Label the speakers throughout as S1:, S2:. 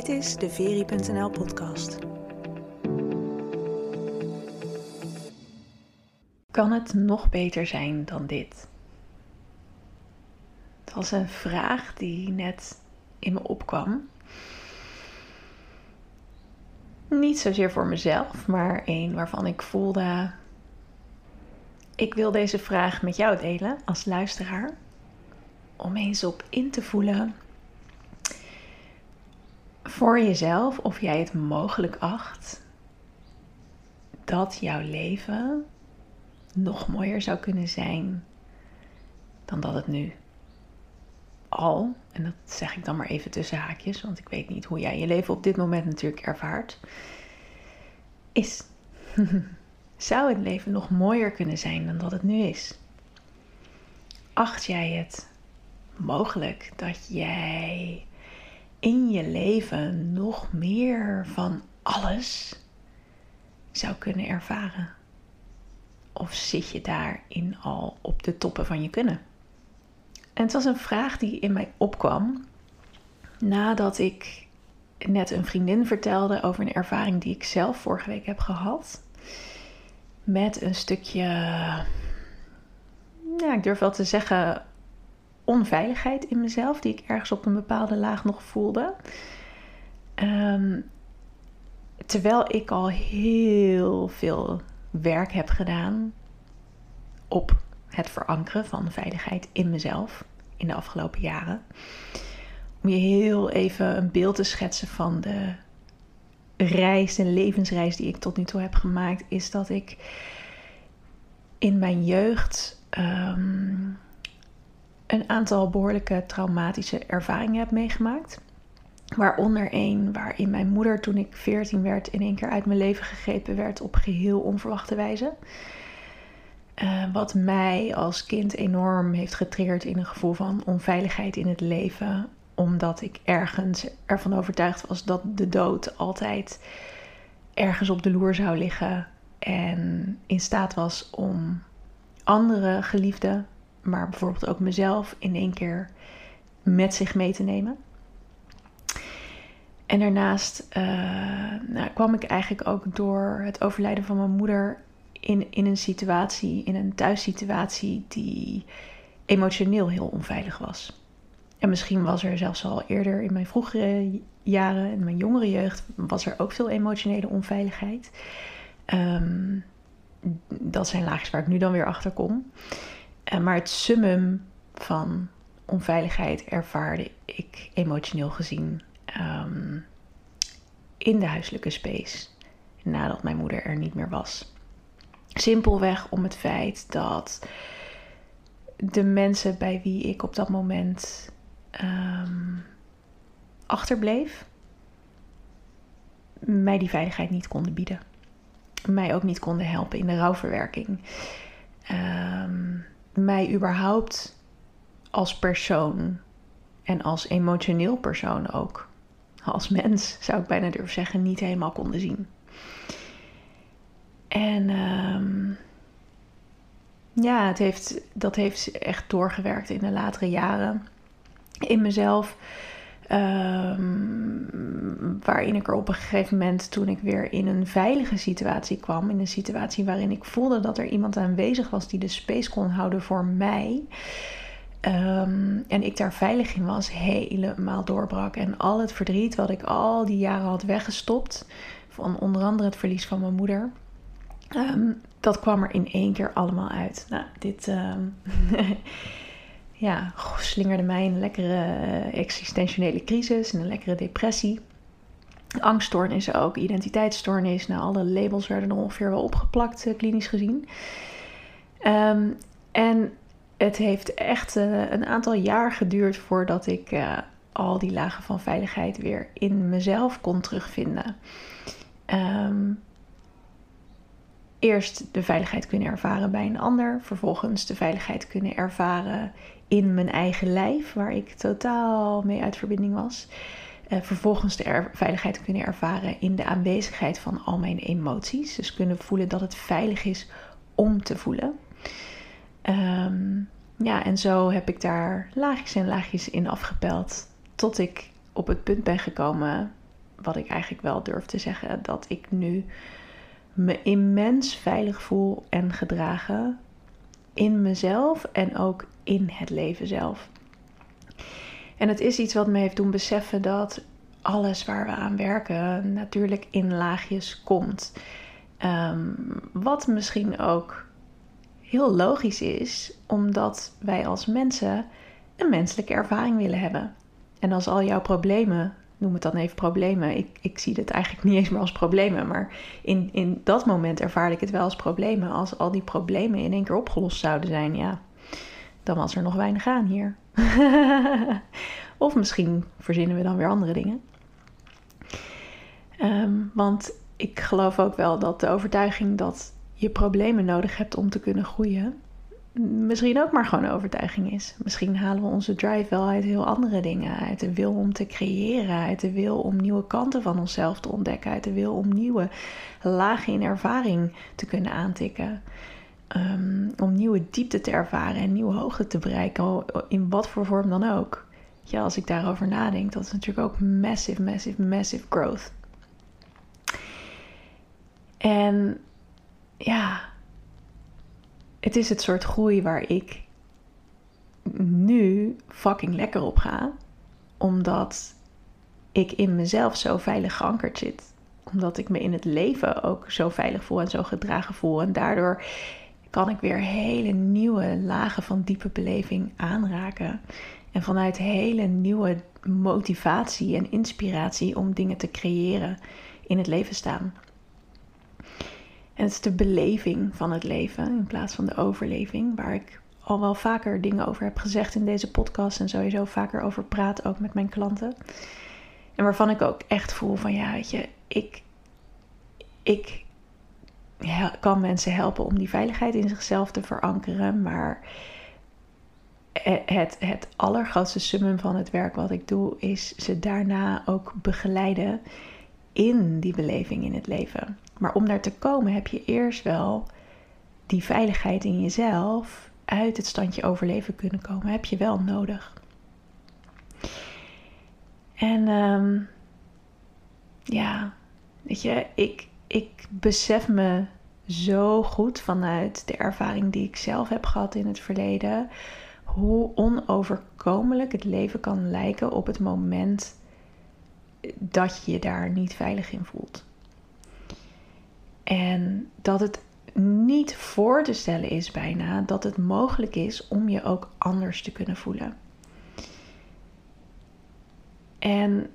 S1: Dit is de Veri.nl podcast.
S2: Kan het nog beter zijn dan dit? Het was een vraag die net in me opkwam. Niet zozeer voor mezelf, maar een waarvan ik voelde: ik wil deze vraag met jou delen als luisteraar. Om eens op in te voelen voor jezelf of jij het mogelijk acht dat jouw leven nog mooier zou kunnen zijn dan dat het nu al, en dat zeg ik dan maar even tussen haakjes, want ik weet niet hoe jij je leven op dit moment natuurlijk ervaart, is. Zou het leven nog mooier kunnen zijn dan dat het nu is? Acht jij het mogelijk dat jij in je leven nog meer van alles zou kunnen ervaren? Of zit je daarin al op de toppen van je kunnen? En het was een vraag die in mij opkwam nadat ik net een vriendin vertelde over een ervaring die ik zelf vorige week heb gehad. Met een stukje, ik durf wel te zeggen, onveiligheid in mezelf, die ik ergens op een bepaalde laag nog voelde. Terwijl ik al heel veel werk heb gedaan op het verankeren van veiligheid in mezelf in de afgelopen jaren. Om je heel even een beeld te schetsen van de levensreis die ik tot nu toe heb gemaakt, is dat ik in mijn jeugd een aantal behoorlijke traumatische ervaringen heb meegemaakt. Waaronder één waarin mijn moeder, toen ik 14 werd, in één keer uit mijn leven gegrepen werd op geheel onverwachte wijze. Wat mij als kind enorm heeft getriggerd in een gevoel van onveiligheid in het leven. Omdat ik ergens ervan overtuigd was dat de dood altijd ergens op de loer zou liggen. En in staat was om andere geliefden, maar bijvoorbeeld ook mezelf, in één keer met zich mee te nemen. En daarnaast kwam ik eigenlijk ook door het overlijden van mijn moeder in een thuissituatie die emotioneel heel onveilig was. En misschien was er zelfs al eerder in mijn vroegere jaren, in mijn jongere jeugd, was er ook veel emotionele onveiligheid. Dat zijn laagjes waar ik nu dan weer achter kom. Maar het summum van onveiligheid ervaarde ik emotioneel gezien in de huiselijke space nadat mijn moeder er niet meer was. Simpelweg om het feit dat de mensen bij wie ik op dat moment achterbleef, mij die veiligheid niet konden bieden. Mij ook niet konden helpen in de rouwverwerking. Mij überhaupt als persoon en als emotioneel persoon ook, als mens zou ik bijna durven zeggen, niet helemaal konden zien. En dat heeft echt doorgewerkt in de latere jaren in mezelf. Waarin ik er op een gegeven moment, toen ik weer in een veilige situatie kwam, in een situatie waarin ik voelde dat er iemand aanwezig was die de space kon houden voor mij, en ik daar veilig in was, helemaal doorbrak. En al het verdriet wat ik al die jaren had weggestopt, van onder andere het verlies van mijn moeder, dat kwam er in één keer allemaal uit. Nou, dit slingerde mij in een lekkere existentiële crisis, in een lekkere depressie. Angststoornissen ook, identiteitsstoornis. Nou, alle labels werden er ongeveer wel opgeplakt, klinisch gezien. En het heeft echt een aantal jaar geduurd voordat ik al die lagen van veiligheid weer in mezelf kon terugvinden. Eerst de veiligheid kunnen ervaren bij een ander. Vervolgens de veiligheid kunnen ervaren in mijn eigen lijf, waar ik totaal mee uit verbinding was. Vervolgens de veiligheid kunnen ervaren in de aanwezigheid van al mijn emoties. Dus kunnen voelen dat het veilig is om te voelen. En zo heb ik daar laagjes en laagjes in afgepeld. Tot ik op het punt ben gekomen wat ik eigenlijk wel durf te zeggen, dat ik nu me immens veilig voel en gedragen in mezelf en ook in het leven zelf. En het is iets wat me heeft doen beseffen dat alles waar we aan werken natuurlijk in laagjes komt. Wat misschien ook heel logisch is, omdat wij als mensen een menselijke ervaring willen hebben. En als al jouw problemen, noem het dan even problemen, ik zie het eigenlijk niet eens meer als problemen, maar in dat moment ervaar ik het wel als problemen. Als al die problemen in één keer opgelost zouden zijn, ja, dan was er nog weinig aan hier. Of misschien verzinnen we dan weer andere dingen. Want ik geloof ook wel dat de overtuiging dat je problemen nodig hebt om te kunnen groeien, misschien ook maar gewoon een overtuiging is. Misschien halen we onze drive wel uit heel andere dingen. Uit de wil om te creëren, uit de wil om nieuwe kanten van onszelf te ontdekken, uit de wil om nieuwe lagen in ervaring te kunnen aantikken. Om nieuwe diepte te ervaren en nieuwe hoogte te bereiken, in wat voor vorm dan ook. Ja, als ik daarover nadenk, dat is natuurlijk ook massive growth. En ja, het is het soort groei waar ik nu fucking lekker op ga. Omdat ik in mezelf zo veilig geankerd zit. Omdat ik me in het leven ook zo veilig voel en zo gedragen voel. En daardoor kan ik weer hele nieuwe lagen van diepe beleving aanraken. En vanuit hele nieuwe motivatie en inspiratie om dingen te creëren in het leven staan. En het is de beleving van het leven in plaats van de overleving, waar ik al wel vaker dingen over heb gezegd in deze podcast en sowieso vaker over praat, ook met mijn klanten. En waarvan ik ook echt voel van ja, weet je, ik kan mensen helpen om die veiligheid in zichzelf te verankeren, maar het allergrootste summum van het werk wat ik doe is ze daarna ook begeleiden in die beleving in het leven. Maar om daar te komen heb je eerst wel die veiligheid in jezelf uit het standje overleven kunnen komen. Heb je wel nodig. En ja, weet je, ik besef me zo goed vanuit de ervaring die ik zelf heb gehad in het verleden, hoe onoverkomelijk het leven kan lijken op het moment dat je je daar niet veilig in voelt. En dat het niet voor te stellen is bijna dat het mogelijk is om je ook anders te kunnen voelen. En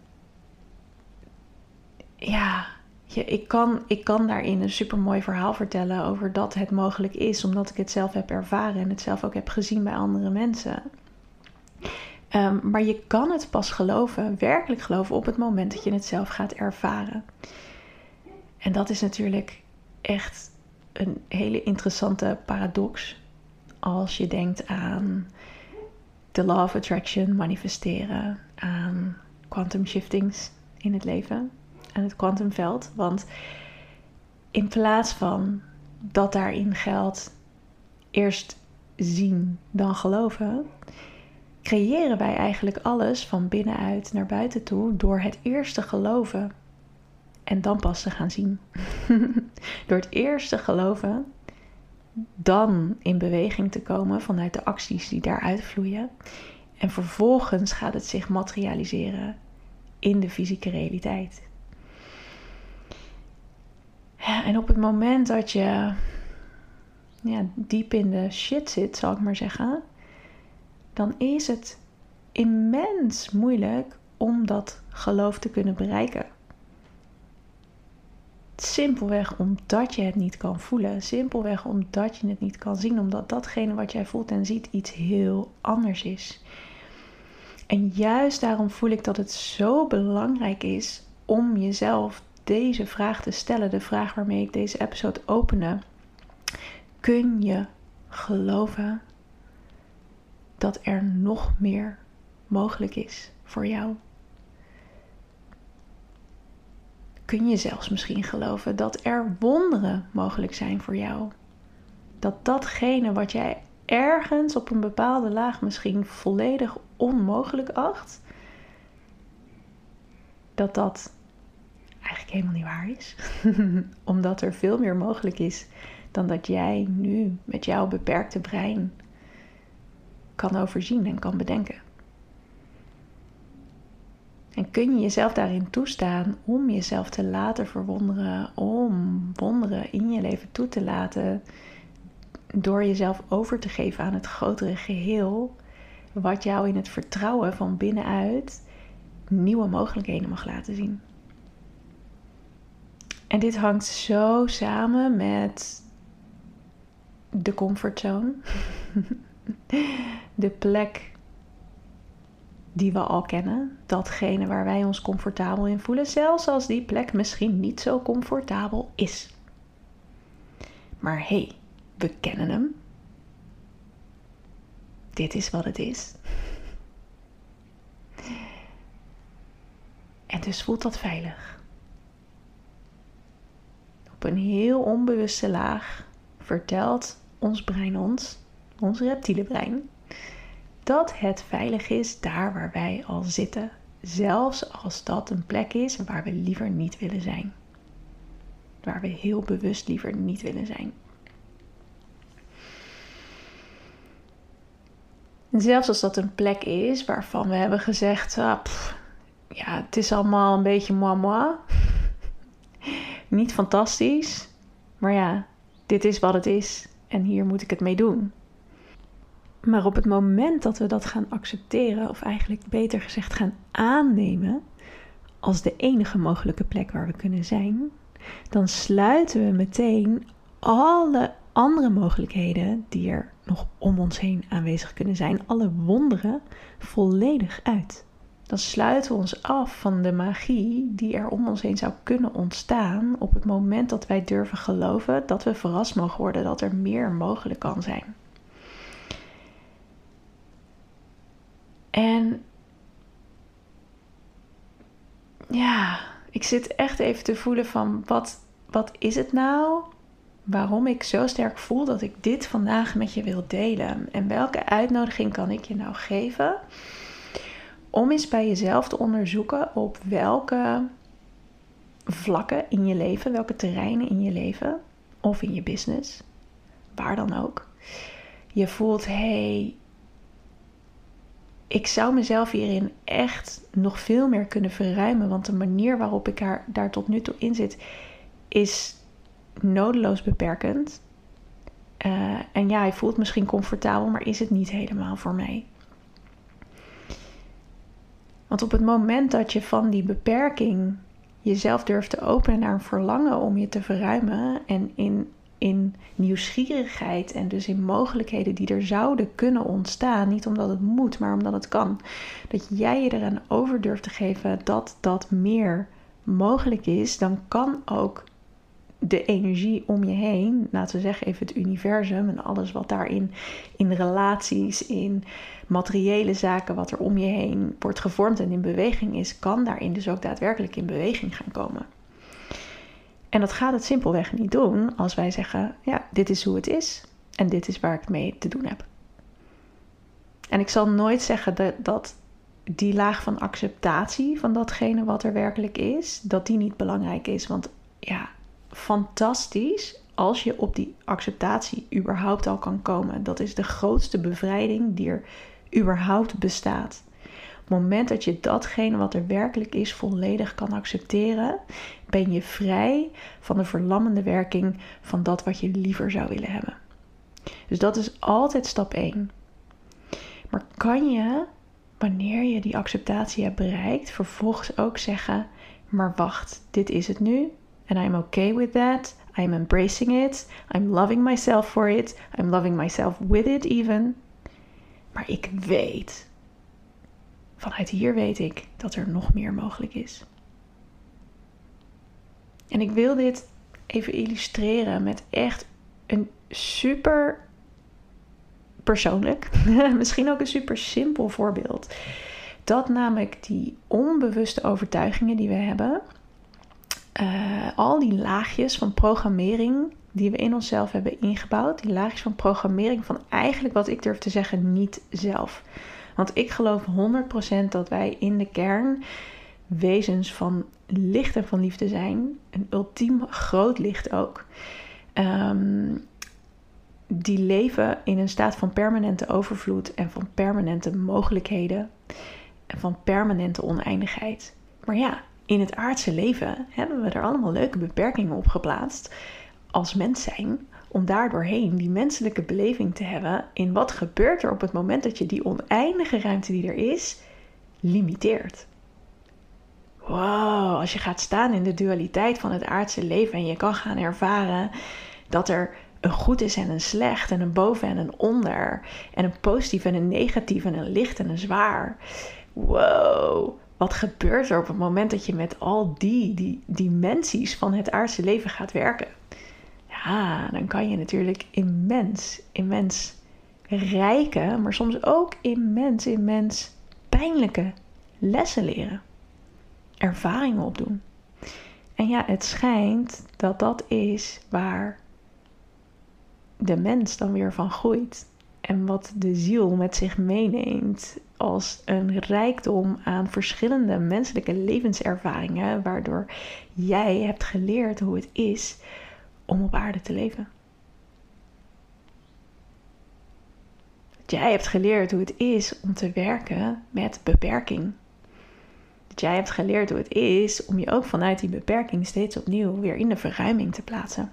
S2: ja, ik kan daarin een supermooi verhaal vertellen over dat het mogelijk is, omdat ik het zelf heb ervaren en het zelf ook heb gezien bij andere mensen. Maar je kan het pas geloven, werkelijk geloven, op het moment dat je het zelf gaat ervaren. En dat is natuurlijk echt een hele interessante paradox als je denkt aan de law of attraction, manifesteren, aan quantum shiftings in het leven, aan het kwantumveld. Want in plaats van dat daarin geldt eerst zien dan geloven, creëren wij eigenlijk alles van binnenuit naar buiten toe door het eerst te geloven en dan pas te gaan zien. Door het eerst te geloven, dan in beweging te komen vanuit de acties die daaruit vloeien. En vervolgens gaat het zich materialiseren in de fysieke realiteit. Ja, en op het moment dat je diep in de shit zit, zal ik maar zeggen, dan is het immens moeilijk om dat geloof te kunnen bereiken. Simpelweg omdat je het niet kan voelen. Simpelweg omdat je het niet kan zien. Omdat datgene wat jij voelt en ziet iets heel anders is. En juist daarom voel ik dat het zo belangrijk is om jezelf deze vraag te stellen. De vraag waarmee ik deze episode opende. Kun je geloven dat er nog meer mogelijk is voor jou? Kun je zelfs misschien geloven dat er wonderen mogelijk zijn voor jou? Dat datgene wat jij ergens op een bepaalde laag misschien volledig onmogelijk acht, dat eigenlijk helemaal niet waar is. Omdat er veel meer mogelijk is dan dat jij nu met jouw beperkte brein kan overzien en kan bedenken. En kun je jezelf daarin toestaan om jezelf te laten verwonderen, om wonderen in je leven toe te laten, door jezelf over te geven aan het grotere geheel, wat jou in het vertrouwen van binnenuit nieuwe mogelijkheden mag laten zien. En dit hangt zo samen met de comfortzone, de plek die we al kennen, datgene waar wij ons comfortabel in voelen, zelfs als die plek misschien niet zo comfortabel is. Maar hey, we kennen hem. Dit is wat het is. En dus voelt dat veilig. Op een heel onbewuste laag vertelt ons brein ons reptiele brein, dat het veilig is daar waar wij al zitten. Zelfs als dat een plek is waar we liever niet willen zijn. Waar we heel bewust liever niet willen zijn. En zelfs als dat een plek is waarvan we hebben gezegd, het is allemaal een beetje moi. Niet fantastisch, maar ja, dit is wat het is en hier moet ik het mee doen. Maar op het moment dat we dat gaan accepteren, of eigenlijk beter gezegd gaan aannemen als de enige mogelijke plek waar we kunnen zijn, dan sluiten we meteen alle andere mogelijkheden die er nog om ons heen aanwezig kunnen zijn, alle wonderen, volledig uit. Dan sluiten we ons af van de magie die er om ons heen zou kunnen ontstaan op het moment dat wij durven geloven dat we verrast mogen worden, dat er meer mogelijk kan zijn. En ja, ik zit echt even te voelen van wat is het nou? Waarom ik zo sterk voel dat ik dit vandaag met je wil delen. En welke uitnodiging kan ik je nou geven? Om eens bij jezelf te onderzoeken op welke vlakken in je leven, welke terreinen in je leven of in je business, waar dan ook, je voelt, ik zou mezelf hierin echt nog veel meer kunnen verruimen. Want de manier waarop ik daar tot nu toe in zit, is nodeloos beperkend. En ja, hij voelt misschien comfortabel, maar is het niet helemaal voor mij. Want op het moment dat je van die beperking jezelf durft te openen naar een verlangen om je te verruimen en in nieuwsgierigheid en dus in mogelijkheden die er zouden kunnen ontstaan, niet omdat het moet, maar omdat het kan, dat jij je eraan over durft te geven dat meer mogelijk is, dan kan ook de energie om je heen, laten we zeggen even het universum en alles wat daarin in relaties, in materiële zaken, wat er om je heen wordt gevormd en in beweging is, kan daarin dus ook daadwerkelijk in beweging gaan komen. En dat gaat het simpelweg niet doen als wij zeggen, ja, dit is hoe het is en dit is waar ik mee te doen heb. En ik zal nooit zeggen dat die laag van acceptatie van datgene wat er werkelijk is, dat die niet belangrijk is. Want ja, fantastisch als je op die acceptatie überhaupt al kan komen. Dat is de grootste bevrijding die er überhaupt bestaat. Op het moment dat je datgene wat er werkelijk is volledig kan accepteren, ben je vrij van de verlammende werking van dat wat je liever zou willen hebben. Dus dat is altijd stap 1. Maar kan je, wanneer je die acceptatie hebt bereikt, vervolgens ook zeggen, maar wacht, dit is het nu. And I'm okay with that. I'm embracing it. I'm loving myself for it. I'm loving myself with it even. Maar ik weet, vanuit hier weet ik dat er nog meer mogelijk is. En ik wil dit even illustreren met echt een super persoonlijk, misschien ook een super simpel voorbeeld. Dat namelijk die onbewuste overtuigingen die we hebben, al die laagjes van programmering die we in onszelf hebben ingebouwd, die laagjes van programmering van eigenlijk wat ik durf te zeggen niet zelf. Want ik geloof 100% dat wij in de kern wezens van licht en van liefde zijn. Een ultiem groot licht ook. Die leven in een staat van permanente overvloed en van permanente mogelijkheden. En van permanente oneindigheid. Maar ja, in het aardse leven hebben we er allemaal leuke beperkingen op geplaatst als mens zijn, om daardoorheen die menselijke beleving te hebben in wat gebeurt er op het moment dat je die oneindige ruimte die er is, limiteert. Wow, als je gaat staan in de dualiteit van het aardse leven en je kan gaan ervaren dat er een goed is en een slecht en een boven en een onder en een positief en een negatief en een licht en een zwaar. Wow, wat gebeurt er op het moment dat je met al die dimensies van het aardse leven gaat werken? Ja, dan kan je natuurlijk immens rijke, maar soms ook immens pijnlijke lessen leren. Ervaringen opdoen. En ja, het schijnt dat dat is waar de mens dan weer van groeit. En wat de ziel met zich meeneemt als een rijkdom aan verschillende menselijke levenservaringen, waardoor jij hebt geleerd hoe het is om op aarde te leven. Dat jij hebt geleerd hoe het is om te werken met beperking. Dat jij hebt geleerd hoe het is om je ook vanuit die beperking steeds opnieuw weer in de verruiming te plaatsen.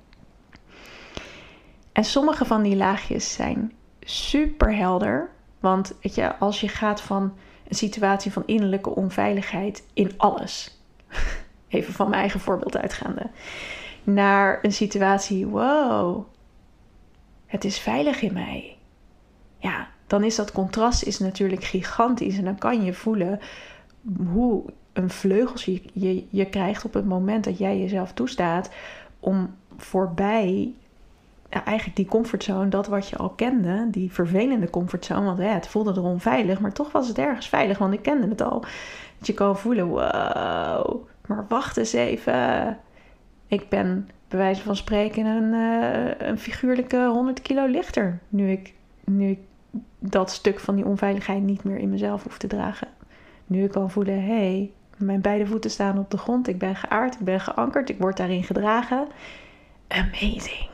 S2: En sommige van die laagjes zijn super helder. Want weet je, als je gaat van een situatie van innerlijke onveiligheid in alles, even van mijn eigen voorbeeld uitgaande, naar een situatie, wow, het is veilig in mij. Ja, dan is dat contrast natuurlijk gigantisch. En dan kan je voelen hoe een vleugels je krijgt op het moment dat jij jezelf toestaat om voorbij eigenlijk die comfortzone, dat wat je al kende, die vervelende comfortzone, want het voelde er onveilig, maar toch was het ergens veilig, want ik kende het al. Dat je kan voelen, wow, maar wacht eens even. Ik ben bij wijze van spreken een figuurlijke 100 kilo lichter, nu ik dat stuk van die onveiligheid niet meer in mezelf hoef te dragen. Nu ik kan voelen, hey, mijn beide voeten staan op de grond, ik ben geaard, ik ben geankerd, ik word daarin gedragen. Amazing.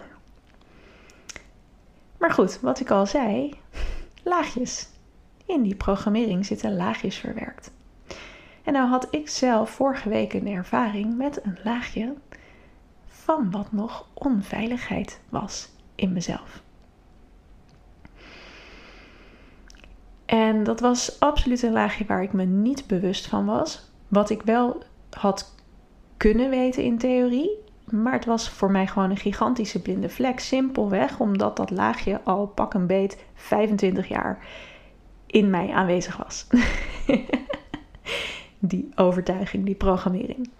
S2: Maar goed, wat ik al zei, laagjes. In die programmering zitten laagjes verwerkt. En nou had ik zelf vorige week een ervaring met een laagje van wat nog onveiligheid was in mezelf. En dat was absoluut een laagje waar ik me niet bewust van was. Wat ik wel had kunnen weten in theorie. Maar het was voor mij gewoon een gigantische blinde vlek. Simpelweg omdat dat laagje al pak een beet 25 jaar in mij aanwezig was. Die overtuiging, die programmering.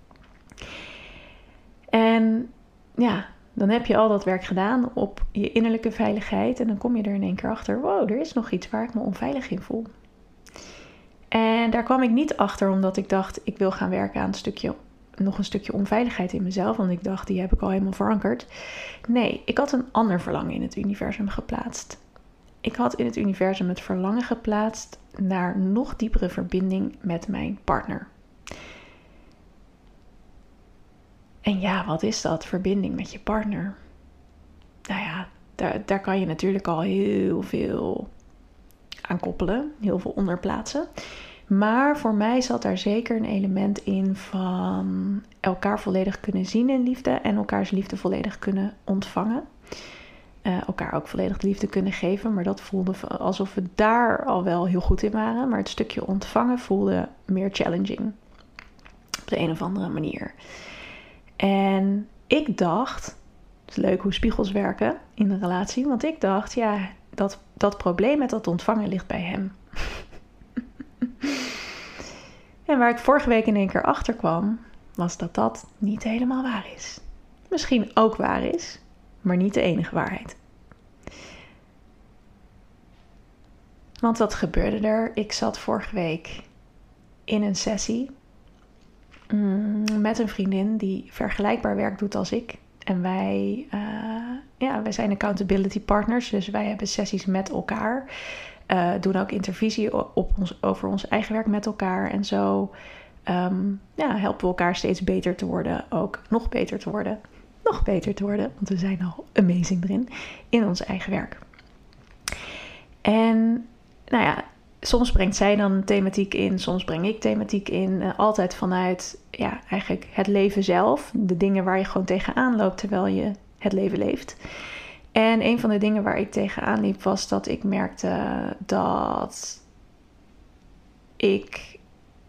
S2: En ja, dan heb je al dat werk gedaan op je innerlijke veiligheid. En dan kom je er in één keer achter. Wow, er is nog iets waar ik me onveilig in voel. En daar kwam ik niet achter omdat ik dacht, ik wil gaan werken aan nog een stukje onveiligheid in mezelf. Want ik dacht, die heb ik al helemaal verankerd. Nee, ik had een ander verlangen in het universum geplaatst. Ik had in het universum het verlangen geplaatst naar nog diepere verbinding met mijn partner. En ja, wat is dat? Verbinding met je partner. Nou ja, daar kan je natuurlijk al heel veel aan koppelen. Heel veel onder plaatsen. Maar voor mij zat daar zeker een element in van elkaar volledig kunnen zien in liefde. En elkaars liefde volledig kunnen ontvangen. Elkaar ook volledig liefde kunnen geven. Maar dat voelde alsof we daar al wel heel goed in waren. Maar het stukje ontvangen voelde meer challenging. Op de een of andere manier. En ik dacht, het is leuk hoe spiegels werken in een relatie. Want ik dacht, ja, dat probleem met dat ontvangen ligt bij hem. En waar ik vorige week in één keer achter kwam, was dat dat niet helemaal waar is. Misschien ook waar is, maar niet de enige waarheid. Want wat gebeurde er? Ik zat vorige week in een sessie met een vriendin die vergelijkbaar werk doet als ik. En wij zijn accountability partners, dus wij hebben sessies met elkaar. Doen ook intervisie over ons eigen werk met elkaar. En zo helpen we elkaar steeds beter te worden. Ook nog beter te worden. Nog beter te worden. Want we zijn al amazing erin. In ons eigen werk. En soms brengt zij dan thematiek in. Soms breng ik thematiek in. Altijd vanuit eigenlijk het leven zelf. De dingen waar je gewoon tegenaan loopt terwijl je het leven leeft. En een van de dingen waar ik tegenaan liep was dat ik merkte dat ik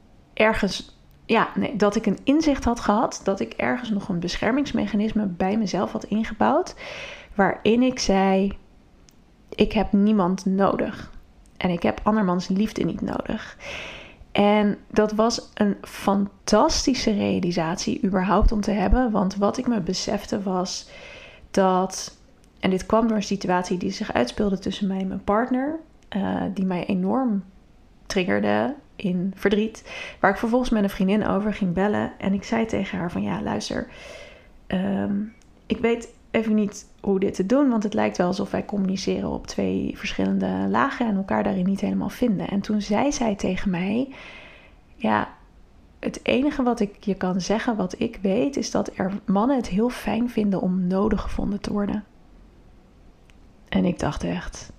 S2: dat ik een inzicht had gehad. Dat ik ergens nog een beschermingsmechanisme bij mezelf had ingebouwd. Waarin ik zei, ik heb niemand nodig. En ik heb andermans liefde niet nodig. En dat was een fantastische realisatie überhaupt om te hebben. Want wat ik me besefte was dat... En dit kwam door een situatie die zich uitspeelde tussen mij en mijn partner. Die mij enorm triggerde in verdriet. Waar ik vervolgens met een vriendin over ging bellen. En ik zei tegen haar van luister. Ik weet even niet hoe dit te doen. Want het lijkt wel alsof wij communiceren op 2 verschillende lagen. En elkaar daarin niet helemaal vinden. En toen zei zij tegen mij. Het enige wat ik je kan zeggen, wat ik weet. Is dat mannen het heel fijn vinden om nodig gevonden te worden. En ik dacht echt,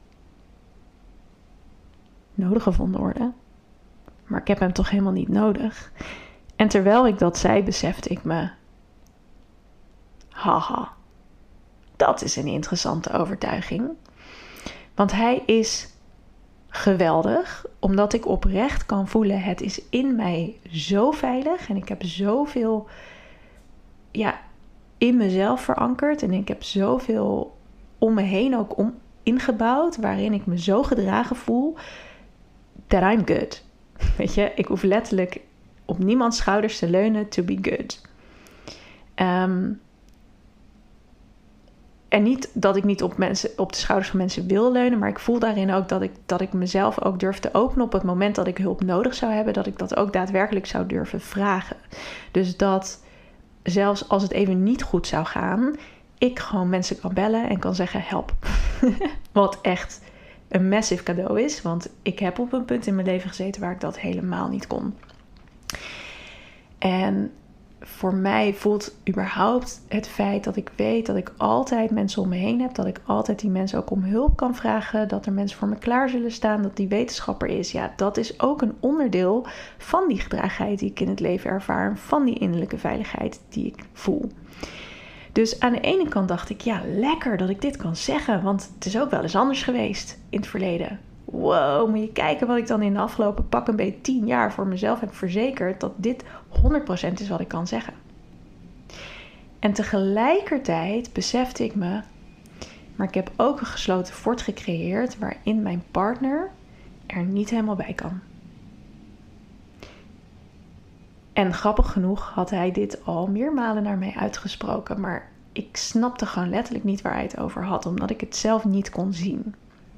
S2: nodig gevonden worden? Maar ik heb hem toch helemaal niet nodig? En terwijl ik dat zei, besefte ik me, haha, dat is een interessante overtuiging. Want hij is geweldig, omdat ik oprecht kan voelen, het is in mij zo veilig. En ik heb zoveel in mezelf verankerd. En ik heb zoveel om me heen ook ingebouwd, waarin ik me zo gedragen voel, that I'm good. Weet je, ik hoef letterlijk op niemands schouders te leunen to be good. En niet dat ik niet op de schouders van mensen wil leunen, maar ik voel daarin ook dat ik mezelf ook durf te openen op het moment dat ik hulp nodig zou hebben, dat ik dat ook daadwerkelijk zou durven vragen. Dus dat zelfs als het even niet goed zou gaan, ik gewoon mensen kan bellen en kan zeggen help. Wat echt een massive cadeau is. Want ik heb op een punt in mijn leven gezeten waar ik dat helemaal niet kon. En voor mij voelt überhaupt het feit dat ik weet dat ik altijd mensen om me heen heb. Dat ik altijd die mensen ook om hulp kan vragen. Dat er mensen voor me klaar zullen staan. Dat die wetenschapper is. Ja, dat is ook een onderdeel van die gedragenheid die ik in het leven ervaar. Van die innerlijke veiligheid die ik voel. Dus aan de ene kant dacht ik, lekker dat ik dit kan zeggen. Want het is ook wel eens anders geweest in het verleden. Wow, moet je kijken wat ik dan in de afgelopen pak een beetje 10 jaar voor mezelf heb verzekerd. Dat dit 100% is wat ik kan zeggen. En tegelijkertijd besefte ik me, maar ik heb ook een gesloten fort gecreëerd waarin mijn partner er niet helemaal bij kan. En grappig genoeg had hij dit al meermalen naar mij uitgesproken. Maar ik snapte gewoon letterlijk niet waar hij het over had. Omdat ik het zelf niet kon zien.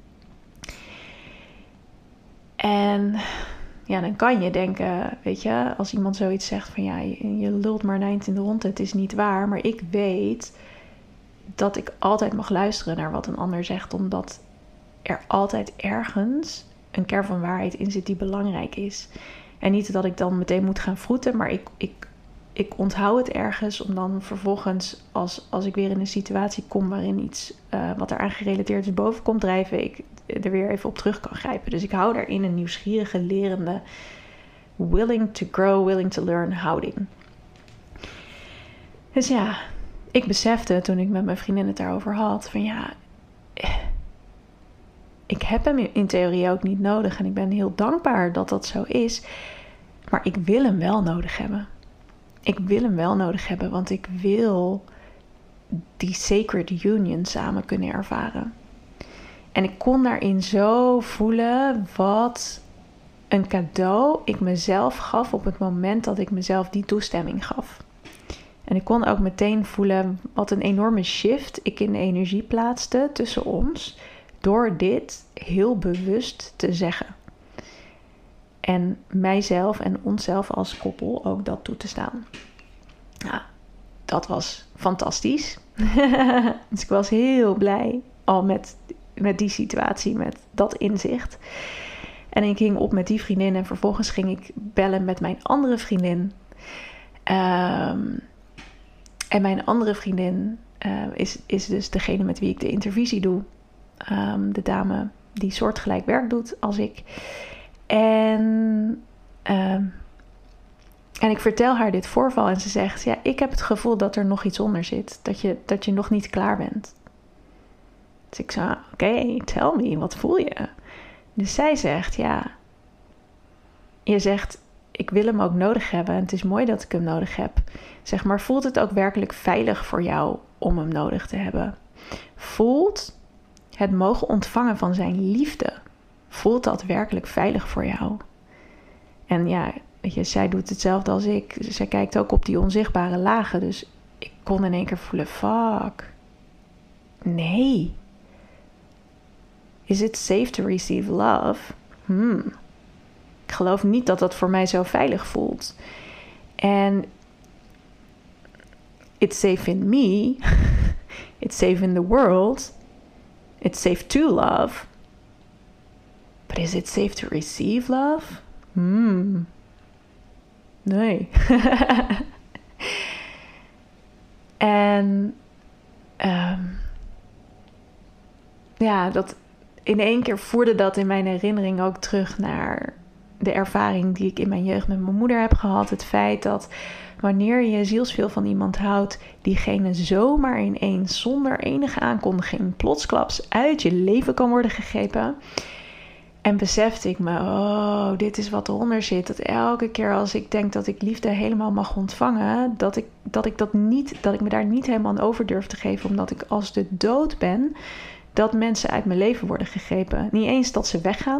S2: En dan kan je denken, weet je, als iemand zoiets zegt van je lult maar een eind in de ronde. Het is niet waar. Maar ik weet dat ik altijd mag luisteren naar wat een ander zegt. Omdat er altijd ergens een kern van waarheid in zit die belangrijk is. En niet dat ik dan meteen moet gaan vroeten, maar ik onthoud het ergens om dan vervolgens, als ik weer in een situatie kom waarin iets wat eraan gerelateerd is boven komt drijven, ik er weer even op terug kan grijpen. Dus ik hou daarin een nieuwsgierige, lerende, willing to grow, willing to learn houding. Dus ik besefte toen ik met mijn vriendin het daarover had, van ik heb hem in theorie ook niet nodig. En ik ben heel dankbaar dat dat zo is. Maar ik wil hem wel nodig hebben. Ik wil hem wel nodig hebben. Want ik wil die sacred union samen kunnen ervaren. En ik kon daarin zo voelen wat een cadeau ik mezelf gaf op het moment dat ik mezelf die toestemming gaf. En ik kon ook meteen voelen wat een enorme shift ik in de energie plaatste tussen ons. Door dit heel bewust te zeggen. En mijzelf en onszelf als koppel ook dat toe te staan. Dat was fantastisch. Dus ik was heel blij al met die situatie, met dat inzicht. En ik hing op met die vriendin en vervolgens ging ik bellen met mijn andere vriendin. En mijn andere vriendin is dus degene met wie ik de intervisie doe. De dame die soortgelijk werk doet als ik. En ik vertel haar dit voorval en ze zegt... ja, ik heb het gevoel dat er nog iets onder zit. Dat je nog niet klaar bent. Dus ik zei, oké, tell me, wat voel je? Dus zij zegt, ja... je zegt, ik wil hem ook nodig hebben en het is mooi dat ik hem nodig heb. Zeg maar, voelt het ook werkelijk veilig voor jou om hem nodig te hebben? Voelt het mogen ontvangen van zijn liefde... voelt dat werkelijk veilig voor jou? En ja... weet je, zij doet hetzelfde als ik. Zij kijkt ook op die onzichtbare lagen. Dus ik kon in één keer voelen, fuck. Nee. Is it safe to receive love? Ik geloof niet dat dat voor mij zo veilig voelt. En it's safe in me. It's safe in the world. It's safe to love. But is it safe to receive love? Nee. En ja, dat in één keer voerde dat in mijn herinnering ook terug naar de ervaring die ik in mijn jeugd met mijn moeder heb gehad. Het feit dat wanneer je zielsveel van iemand houdt, diegene zomaar ineens zonder enige aankondiging plotsklaps uit je leven kan worden gegrepen. En besefte ik me, oh, dit is wat eronder zit. Dat elke keer als ik denk dat ik liefde helemaal mag ontvangen, dat ik me daar niet helemaal aan over durf te geven. Omdat ik als de dood ben, dat mensen uit mijn leven worden gegrepen. Niet eens dat ze weggaan.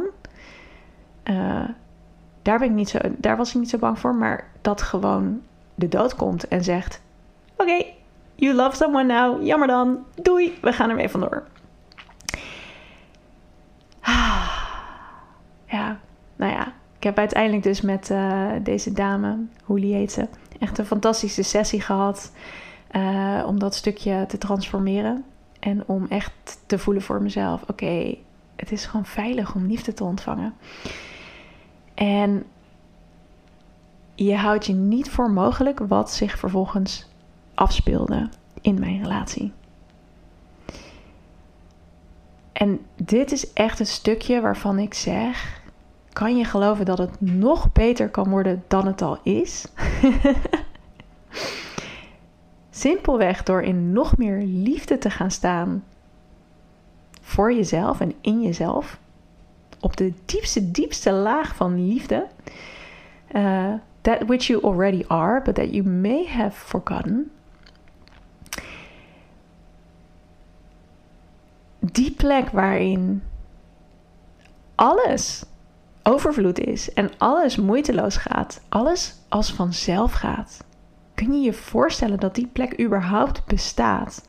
S2: Daar was ik niet zo bang voor. Maar dat gewoon de dood komt en zegt, oké, you love someone now. Jammer dan. Doei, we gaan ermee vandoor. Ja, nou ja, ik heb uiteindelijk dus met deze dame, Hoelie heet ze, echt een fantastische sessie gehad om dat stukje te transformeren. En om echt te voelen voor mezelf, oké, het is gewoon veilig om liefde te ontvangen. En je houdt je niet voor mogelijk wat zich vervolgens afspeelde in mijn relatie. En dit is echt een stukje waarvan ik zeg, kan je geloven dat het nog beter kan worden dan het al is? Simpelweg door in nog meer liefde te gaan staan voor jezelf en in jezelf. Op de diepste laag van liefde. That which you already are, but that you may have forgotten. Die plek waarin alles overvloed is en alles moeiteloos gaat. Alles als vanzelf gaat. Kun je je voorstellen dat die plek überhaupt bestaat?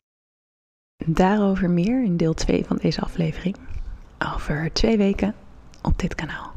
S2: Daarover meer in deel 2 van deze aflevering. Over 2 weken op dit kanaal.